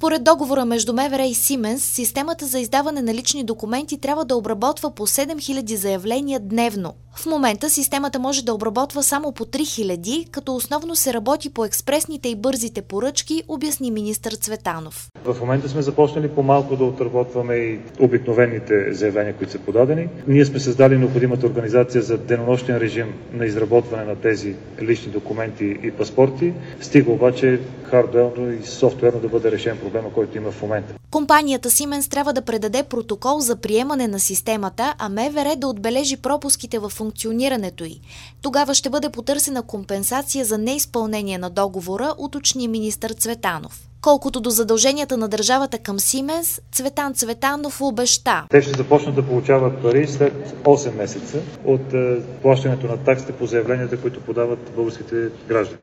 Според договора между МВР и Сименс, системата за издаване на лични документи трябва да обработва по 7000 заявления дневно. В момента системата може да обработва само по 3000, като основно се работи по експресните и бързите поръчки, обясни министър Цветанов. В момента сме започнали по-малко да отработваме и обикновените заявления, които са подадени. Ние сме създали необходимата организация за денонощен режим на изработване на тези лични документи и паспорти. Стига обаче хардуерно и софтуерно да бъде решен проблема, който има в момента. Компанията Сименс трябва да предаде протокол за приемане на системата, а МВР да отбележи пропуските в функционирането й. Тогава ще бъде потърсена компенсация за неизпълнение на договора, уточни министър Цветанов. Колкото до задълженията на държавата към Сименс, Цветан Цветанов обеща. Те ще започнат да получават пари след 8 месеца от плащането на таксите по заявленията, които подават българските граждани.